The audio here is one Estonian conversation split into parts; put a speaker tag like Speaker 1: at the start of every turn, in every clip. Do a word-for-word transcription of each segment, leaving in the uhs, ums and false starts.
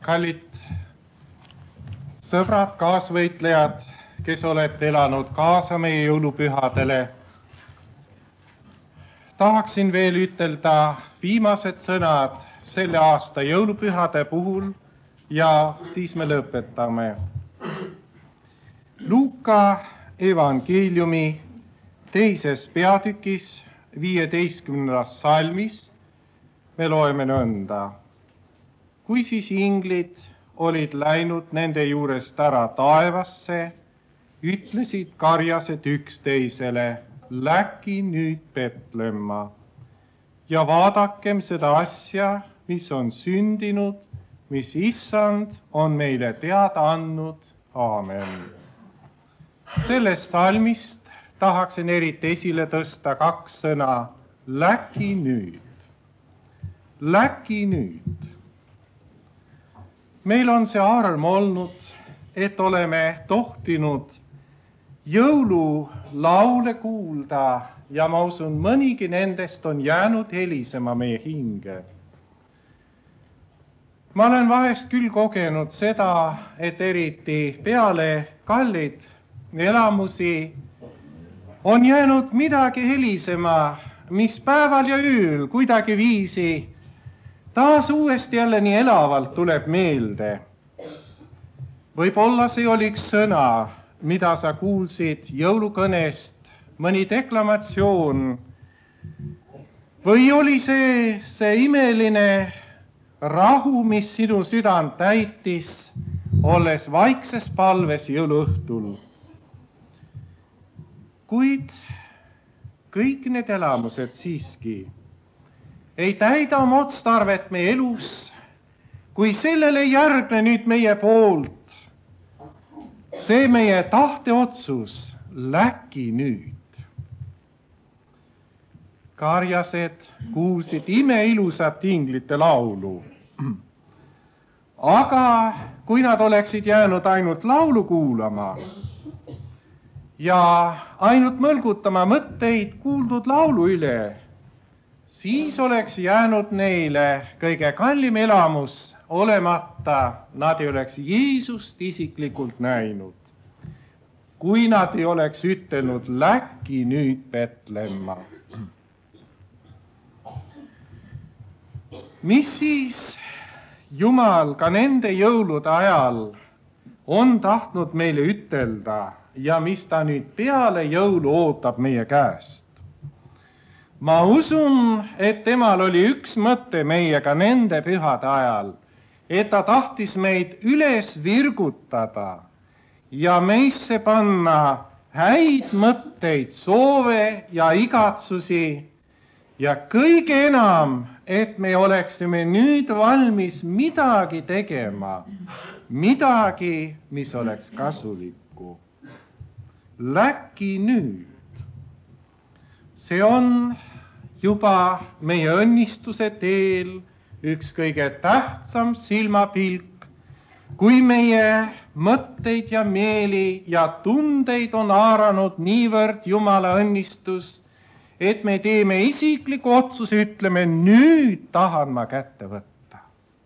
Speaker 1: Kallid sõbrad, kaasvõitlejad, kes olete elanud kaasa meie jõulupühadele, tahaksin veel ütelda viimased sõnad selle aasta jõulupühade puhul ja siis me lõpetame. Luuka evangeeliumi teises peatükis viieteistkümnendas salmis me loeme nõnda. Kui siis inglid olid läinud nende juurest ära taevasse, ütlesid karjased üksteisele, läki nüüd Petlemma ja vaadakem seda asja, mis on sündinud, mis issand on meile teada andnud. Aamen. Sellest salmist tahaksin eriti esile tõsta kaks sõna, läki nüüd. Läki nüüd. Meil on see arm olnud, et oleme tohtinud jõululaule kuulda ja ma usun, mõnigi nendest on jäänud helisema meie hinge. Ma olen vahest küll kogenud seda, et eriti peale kallid elamusi on jäänud midagi helisema, mis päeval ja ööl kuidagi viisi taas uuesti jälle nii elavalt tuleb meelde. Võib-olla see oli üks sõna, mida sa kuulsid jõulukõnest, mõni deklamatsioon, või oli see see imeline rahu, mis sinu südant täitis, olles vaikses palves jõuluõhtul. Kuid kõik need elamused siiski ei täida oma otstarvet meie elus, kui sellele järgne nüüd meie poolt see meie tahteotsus, läki nüüd. Karjased kuulsid imeilusat inglite laulu. Aga kui nad oleksid jäänud ainult laulu kuulama ja ainult mõlgutama mõtteid kuuldud laulu üle, siis oleks jäänud neile kõige kallim elamus olemata, nad ei oleks Jeesust isiklikult näinud. Kui nad ei oleks ütelnud, läki nüüd Petlemma. Mis siis Jumal ka nende jõulude ajal on tahtnud meile ütelda ja mis ta nüüd peale jõulu ootab meie käest? Ma usun, et temal oli üks mõte meiega nende pühade ajal, et ta tahtis meid üles virgutada ja meisse panna häid mõtteid, soove ja igatsusi ja kõige enam, et me oleksime nüüd valmis midagi tegema, midagi, mis oleks kasulikku. Läki nüüd. See on juba meie õnnistuse teel üks kõige tähtsam silmapilk, kui meie mõtteid ja meeli ja tundeid on haaranud niivõrd Jumala õnnistus, et me teeme isikliku otsuse, ütleme, nüüd tahan ma kätte võtta.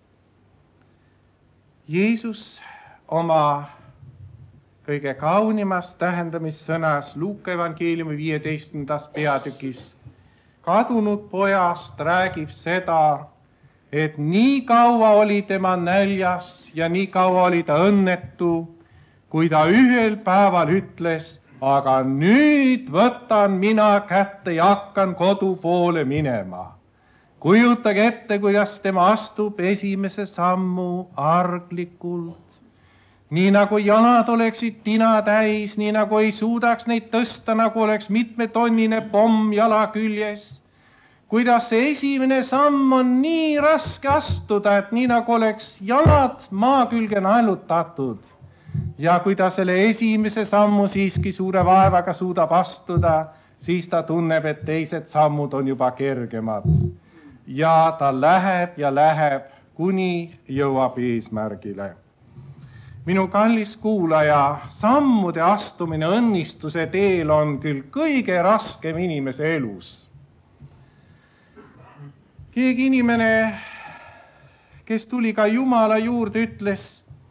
Speaker 1: Jeesus oma kõige kaunimas tähendamissõnas Luuka evangeeliumi viieteistkümnendas peatükis kadunud pojast räägib seda, et nii kaua oli tema näljas ja nii kaua oli ta õnnetu, kui ta ühel päeval ütles, aga nüüd võtan mina kätte ja hakkan kodu poole minema. Kujutage ette, kuidas tema astub esimese sammu arglikult. Nii nagu jalad oleksid tina täis, nii nagu ei suudaks neid tõsta, nagu oleks mitmetonnine pomm jala küljes. Kuidas see esimene samm on nii raske astuda, et nii nagu oleks jalad maa külge naelutatud. Ja kui ta selle esimese sammu siiski suure vaevaga suudab astuda, siis ta tunneb, et teised sammud on juba kergemad. Ja ta läheb ja läheb, kuni jõuab eesmärgile. Minu kallis kuulaja, sammude astumine õnnistuse teel on küll kõige raskem inimese elus. Keegi inimene, kes tuli ka Jumala juurde, ütles,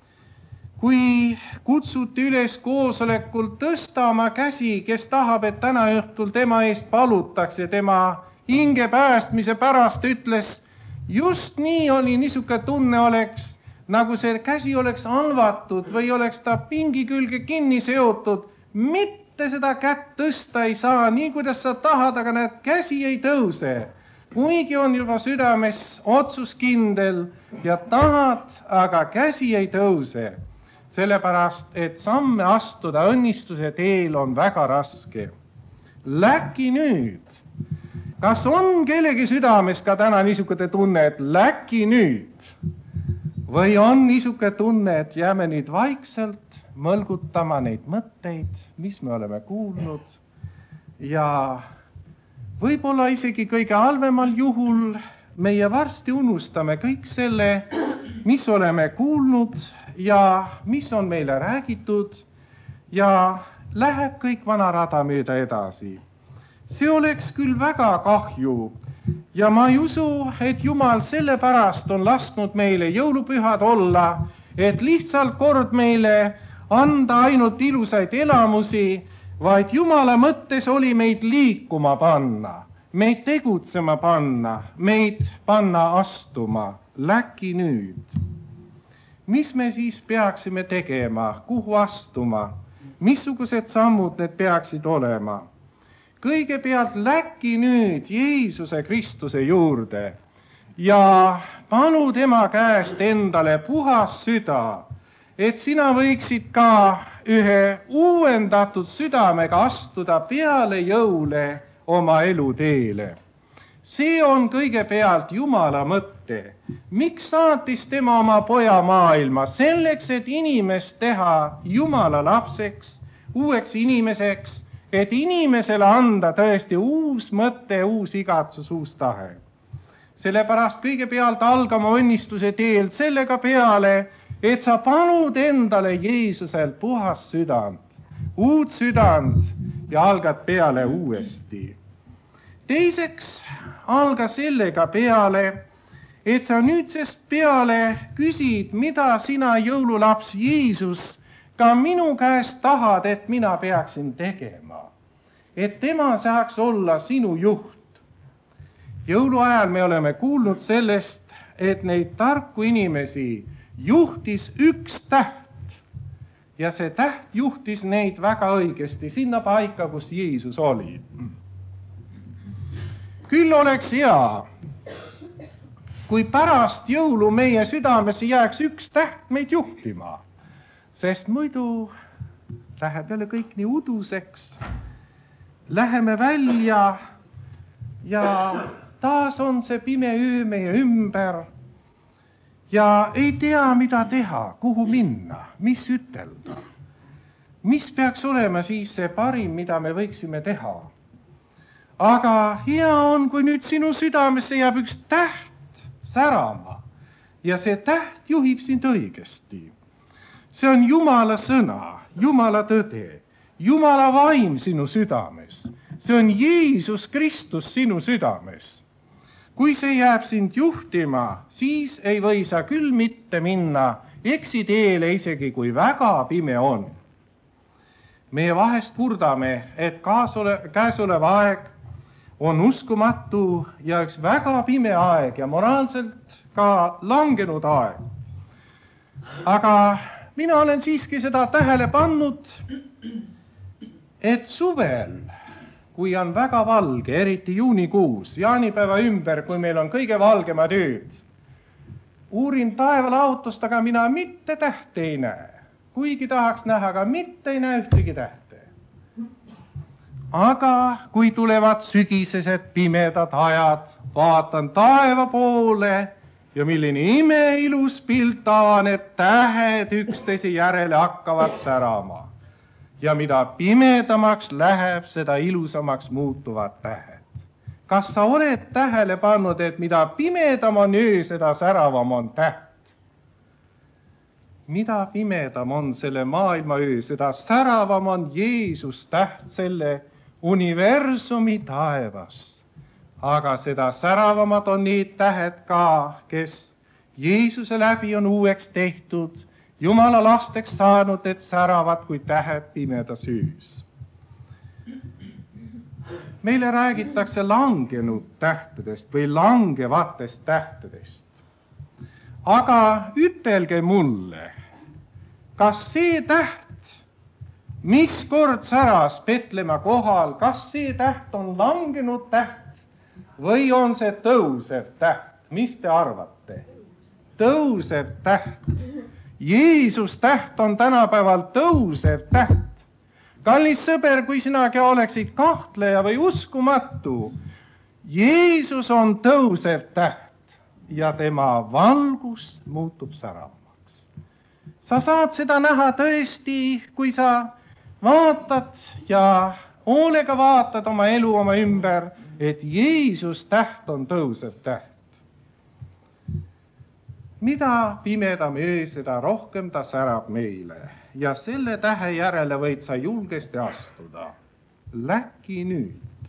Speaker 1: kui kutsuti üles koosolekul tõsta oma käsi, kes tahab, et täna õhtul tema eest palutakse, tema hinge päästmise pärast, ütles, just nii oli, niisugune tunne oleks, nagu see käsi oleks halvatud või oleks ta pingi külge kinni seotud, mitte seda kätt tõsta ei saa, nii kuidas sa tahad, aga näed, käsi ei tõuse. Kuigi on juba südames otsus kindel ja tahad, aga käsi ei tõuse. Sellepärast, et samme astuda õnnistuse teel on väga raske. Läki nüüd. Kas on kellegi südames ka täna niisugune tunne, et läki nüüd? Või on niisugune tunne, et jääme nüüd vaikselt mõlgutama neid mõtteid, mis me oleme kuulnud, ja võib-olla isegi kõige halvemal juhul meie varsti unustame kõik selle, mis oleme kuulnud ja mis on meile räägitud, ja läheb kõik vana rada mööda edasi. See oleks küll väga kahju ja ma ei usu, et Jumal sellepärast on lasknud meile jõulupühad olla, et lihtsalt kord meile anda ainult ilusaid elamusi, vaid Jumala mõttes oli meid liikuma panna, meid tegutsema panna, meid panna astuma. Läki nüüd. Mis me siis peaksime tegema, kuhu astuma, missugused sammud need peaksid olema? Kõigepealt läki nüüd Jeesuse Kristuse juurde ja panu tema käest endale puhas süda, et sina võiksid ka ühe uuendatud südamega astuda peale jõule oma eluteele. See on kõigepealt Jumala mõte. Miks saatis tema oma poja maailma? Selleks, et inimest teha Jumala lapseks, uueks inimeseks, et inimesele anda tõesti uus mõte, uus igatsus, uus tahe. Sellepärast kõigepealt algama õnnistuse teel sellega peale, et sa panud endale Jeesuselt puhas südant, uut südant ja algad peale uuesti. Teiseks alga sellega peale, et sa nüüdsest peale küsid, mida sina, jõululaps Jeesus, ka minu käest tahad, et mina peaksin tegema, et tema saaks olla sinu juht. Jõuluajal me oleme kuulnud sellest, et neid tarku inimesi juhtis üks täht ja see täht juhtis neid väga õigesti sinna paika, kus Jeesus oli. Küll oleks hea, kui pärast jõulu meie südamesse jääks üks täht meid juhtima, sest muidu läheb jälle kõik nii uduseks. Läheme välja ja taas on see pime öö meie ümber ja ei tea, mida teha, kuhu minna, mis ütelda. Mis peaks olema siis see parim, mida me võiksime teha? Aga hea on, kui nüüd sinu südamesse jääb üks täht särama ja see täht juhib sind õigesti. See on Jumala sõna, Jumala tõde, Jumala vaim sinu südames. See on Jeesus Kristus sinu südames. Kui see jääb sind juhtima, siis ei või sa küll mitte minna eksiteele, isegi kui väga pime on. Meie vahest kurdame, et käesolev aeg on uskumatu ja üks väga pime aeg ja moraalselt ka langenud aeg. Aga mina olen siiski seda tähele pannud, et suvel, kui on väga valge, eriti juunikuus, jaanipäeva ümber, kui meil on kõige valgemad ööd, uurin taeval autost, aga mina mitte tähte ei näe. Kuigi tahaks näha, aga mitte ei näe ühtegi tähte. Aga kui tulevad sügisesed pimedad ajad, vaatan taeva poole ja milline imeilus pilt avaneb, tähed üksteise järele hakkavad särama. Ja mida pimedamaks läheb, seda ilusamaks muutuvad tähed. Kas sa oled tähele pannud, et mida pimedam on öö, seda säravam on täht? Mida pimedam on selle maailma öö, seda säravam on Jeesus täht selle universumi taevas. Aga seda säravamad on need tähed ka, kes Jeesuse läbi on uueks tehtud, Jumala lasteks saanud, et säravad kui tähed pimedas öös. Meile räägitakse langenud tähtedest või langevatest tähtedest. Aga ütelge mulle, kas see täht, mis kord säras Petlemma kohal, kas see täht on langenud täht või on see tõusev täht? Mis te arvate? Tõusev täht. Jeesus täht on tänapäeval tõusev täht. Kallis sõber, kui sinagi oleksid kahtleja või uskumatu, Jeesus on tõusev täht ja tema valgus muutub säravamaks. Sa saad seda näha tõesti, kui sa vaatad ja hoolega vaatad oma elu oma ümber, et Jeesus täht on tõusev täht. Mida pimedam öö, seda rohkem ta särab meile ja selle tähe järele võid sa julgesti astuda. Läki nüüd.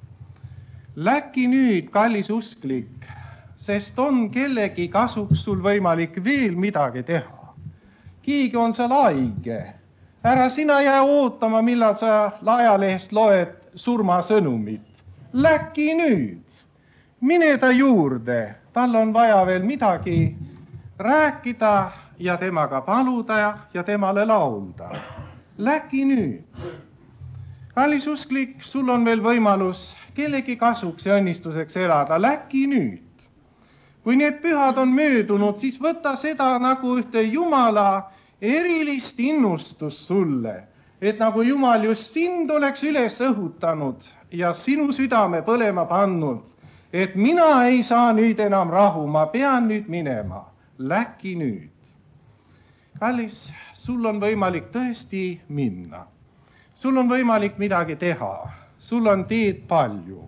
Speaker 1: Läki nüüd, kallis usklik, sest on kellegi kasuks sul võimalik veel midagi teha. Keegi on seal haige. Ära sina jää ootama, millal sa ajalehest loed surmasõnumit. Läki nüüd. Mine ta juurde. Tal on vaja veel midagi rääkida ja temaga paluda ja temale laulda. Läki nüüd. Kallis usklik, sul on veel võimalus kellegi kasuks ja õnnistuseks elada. Läki nüüd. Kui need pühad on möödunud, siis võta seda nagu ühte Jumala erilist innustust sulle, et nagu Jumal just sind oleks üles õhutanud ja sinu südame põlema pannud, et mina ei saa nüüd enam rahu, ma pean nüüd minema. Läki nüüd. Kallis, sul on võimalik tõesti minna. Sul on võimalik midagi teha. Sul on teed palju.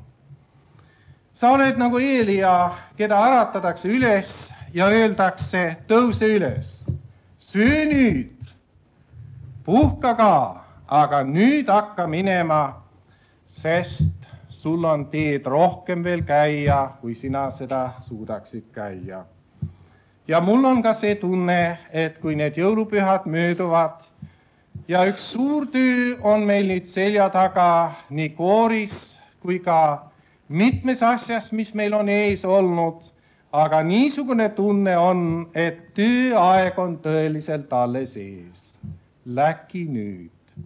Speaker 1: Sa oled nagu Eelia, keda äratadatakse üles ja öeldakse, tõuse üles. Söö nüüd. Puhka ka, aga nüüd hakka minema, sest sul on teed rohkem veel käia, kui sina seda suudaksid käia. Ja mul on ka see tunne, et kui need jõulupühad mööduvad ja üks suur töö on meil nüüd selja taga nii kooris kui ka mitmes asjas, mis meil on ees olnud, aga niisugune tunne on, et tööaeg on tõeliselt alles ees. Läki nüüd.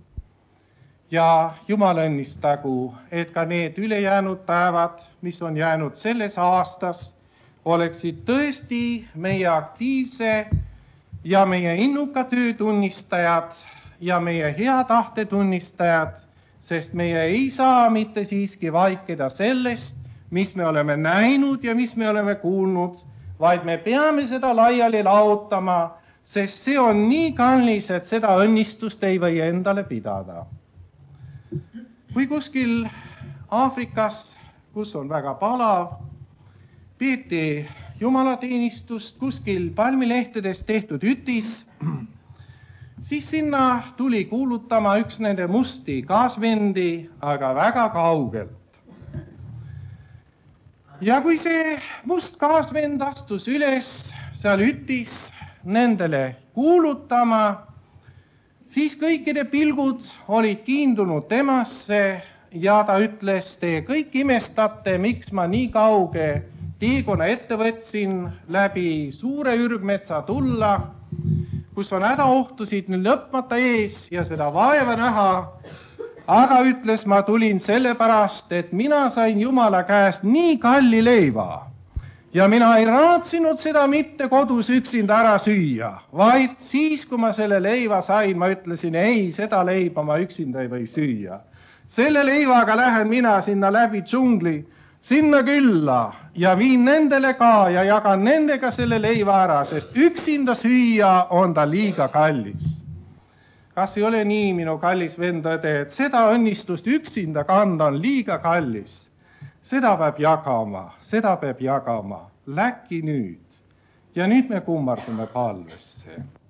Speaker 1: Ja Jumal õnnistagu, et ka need ülejäänud päevad, mis on jäänud selles aastas, oleksid tõesti meie aktiivse ja meie innuka töö tunnistajad ja meie hea tahte tunnistajad, sest meie ei saa mitte siiski vaikida sellest, mis me oleme näinud ja mis me oleme kuulnud, vaid me peame seda laiali laotama, sest see on nii kallis, et seda õnnistust ei või endale pidada. Kui kuskil Aafrikas, kus on väga palav, peeti jumalateenistust kuskil palmilehtedest tehtud ütis, siis sinna tuli kuulutama üks nende musti kaasvendi, aga väga kaugelt. Ja kui see must kaasvend astus üles seal ütis nendele kuulutama, siis kõikide pilgud olid kiindunud temasse ja ta ütles, te kõik imestate, miks ma nii kauge teekonna ette võtsin läbi suure ürgmetsa tulla, kus on hädaohtusid nüüd lõpmata ees ja seda vaeva näha, aga ütles, ma tulin sellepärast, et mina sain Jumala käest nii kalli leiva ja mina ei raatsinud seda mitte kodus üksinda ära süüa, vaid siis, kui ma selle leiva sain, ma ütlesin, ei, seda leiba ma üksinda ei või süüa. Selle leivaga lähen mina sinna läbi džungli, sinna külla ja viin nendele ka ja jagan nendega selle leiva ära, sest üksinda süüa on ta liiga kallis. Kas ei ole nii, minu kallis vendõde, et seda õnnistust üksinda kanda on liiga kallis? Seda peab jagama, seda peab jagama. Läki nüüd. Ja nüüd me kummardume palvesse.